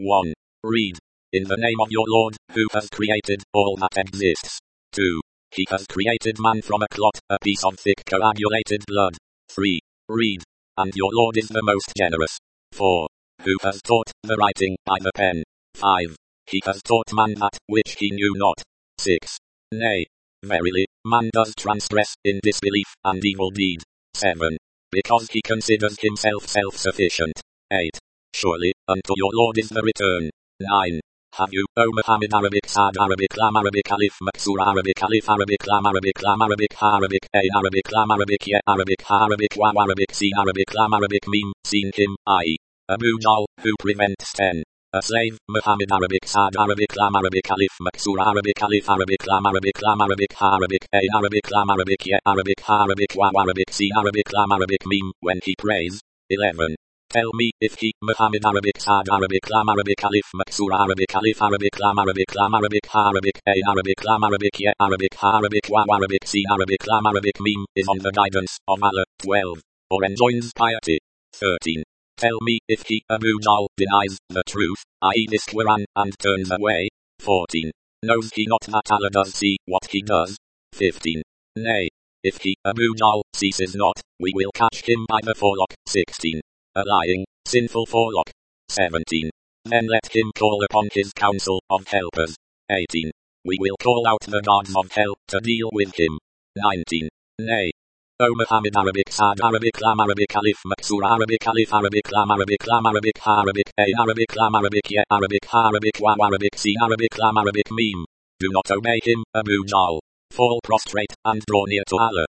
1. Read. In the name of your Lord, who has created all that exists. 2. He has created man from a clot, a piece of thick coagulated blood. 3. Read. And your Lord is the most generous. 4. Who has taught the writing by the pen. 5. He has taught man that which he knew not. 6. Nay, verily, man does transgress in disbelief and evil deed. 7. Because he considers himself self-sufficient. 8. Surely, unto your Lord is the return. 9. Have you, O Muhammad, Arabic Sad, Arabic Lam, Arabic Alif, Maksur, Arabic Alif, Arabic Lam, Arabic Lam, Arabic Ha, Arabic A, Arabic Lam, Arabic Ye, Arabic Ha, Arabic Waw, Arabic Sin, Arabic Lam, Arabic Mim, seen him, i.e. Abu Jahl, who prevents 10. A slave, Muhammad, Arabic Sad, Arabic Lam, Arabic Alif, Maksur, Arabic Alif, Arabic Lam, Arabic Lam, Arabic Ha, Arabic A, Arabic Lam, Arabic Ye, Arabic Ha, Arabic Waw, Arabic Sin, Arabic Lam, Arabic Mim, when he prays. 11. Tell me if he, Muhammad, Arabic Sad, Arabic Lam, Arabic Alif, Maksur, Arabic Alif, Arabic Lam, Arabic Lam, Arabic Ha, Arabic A, Arabic Lam, Arabic Ye, Arabic Ha, Arabic Waw, Arabic Sin, Arabic Lam, Arabic Mim, is on the guidance of Allah. 12. Or enjoins piety. 13. Tell me if he, Abu Jahl, denies the truth, i.e. this Quran, and turns away. 14. Knows he not that Allah does see what he does? 15. Nay, if he, Abu Jahl, ceases not, we will catch him by the forelock. 16. A lying, sinful forelock. 17. Then let him call upon his council of helpers. 18. We will call out the gods of hell to deal with him. 19. Nay, O Muhammad, Arabic Sad, Arabic Lam, Arabic Alif, Maksur, Arabic Alif, Arabic Lam, Arabic Lam, Arabic Ha, Arabic A, Arabic Lam, Arabic Ye, Arabic Ha, Arabic Waw, Arabic Sin, Arabic Lam, Arabic Mim. Do not obey him, Abu Jahl. Fall prostrate and draw near to Allah.